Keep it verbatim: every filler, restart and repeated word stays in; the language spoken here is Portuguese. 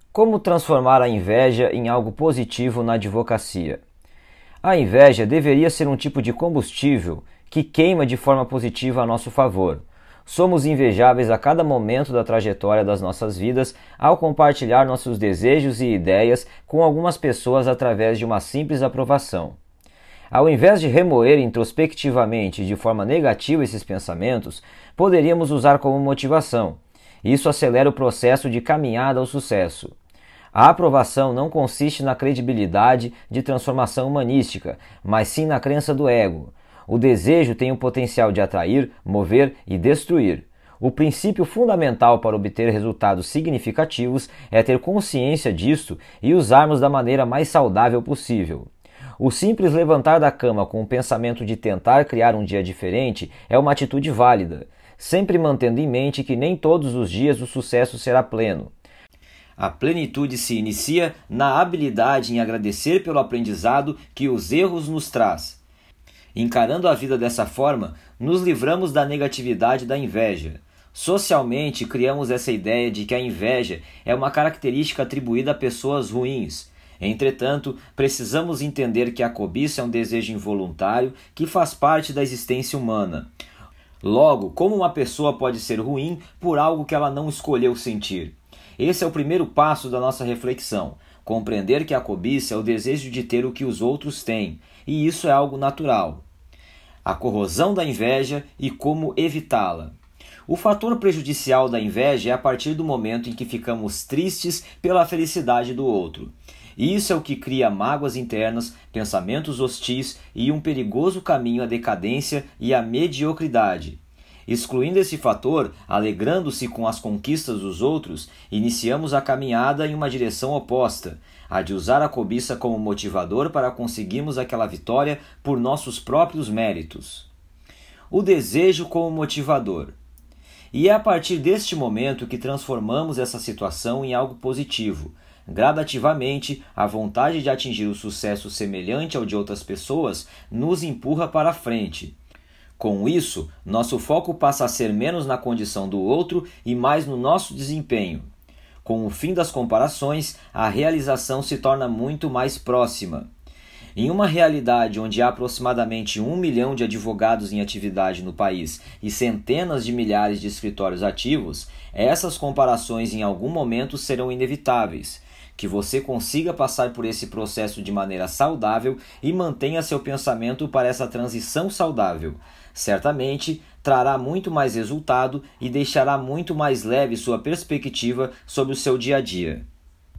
Como transformar a inveja em algo positivo na advocacia? A inveja deveria ser um tipo de combustível que queima de forma positiva a nosso favor. Somos invejáveis a cada momento da trajetória das nossas vidas ao compartilhar nossos desejos e ideias com algumas pessoas através de uma simples aprovação. Ao invés de remoer introspectivamente de forma negativa esses pensamentos, poderíamos usar como motivação. Isso acelera o processo de caminhada ao sucesso. A aprovação não consiste na credibilidade de transformação humanística, mas sim na crença do ego. O desejo tem o potencial de atrair, mover e destruir. O princípio fundamental para obter resultados significativos é ter consciência disto e usarmos da maneira mais saudável possível. O simples levantar da cama com o pensamento de tentar criar um dia diferente é uma atitude válida, sempre mantendo em mente que nem todos os dias o sucesso será pleno. A plenitude se inicia na habilidade em agradecer pelo aprendizado que os erros nos traz. Encarando a vida dessa forma, nos livramos da negatividade da inveja. Socialmente, criamos essa ideia de que a inveja é uma característica atribuída a pessoas ruins. Entretanto, precisamos entender que a cobiça é um desejo involuntário que faz parte da existência humana. Logo, como uma pessoa pode ser ruim por algo que ela não escolheu sentir? Esse é o primeiro passo da nossa reflexão, compreender que a cobiça é o desejo de ter o que os outros têm, e isso é algo natural. A corrosão da inveja e como evitá-la. O fator prejudicial da inveja é a partir do momento em que ficamos tristes pela felicidade do outro. Isso é o que cria mágoas internas, pensamentos hostis e um perigoso caminho à decadência e à mediocridade. Excluindo esse fator, alegrando-se com as conquistas dos outros, iniciamos a caminhada em uma direção oposta, a de usar a cobiça como motivador para conseguirmos aquela vitória por nossos próprios méritos. O desejo como motivador. E é a partir deste momento que transformamos essa situação em algo positivo. Gradativamente, a vontade de atingir o sucesso semelhante ao de outras pessoas nos empurra para a frente. Com isso, nosso foco passa a ser menos na condição do outro e mais no nosso desempenho. Com o fim das comparações, a realização se torna muito mais próxima. Em uma realidade onde há aproximadamente um milhão de advogados em atividade no país e centenas de milhares de escritórios ativos, essas comparações em algum momento serão inevitáveis. Que você consiga passar por esse processo de maneira saudável e mantenha seu pensamento para essa transição saudável. Certamente, trará muito mais resultado e deixará muito mais leve sua perspectiva sobre o seu dia a dia.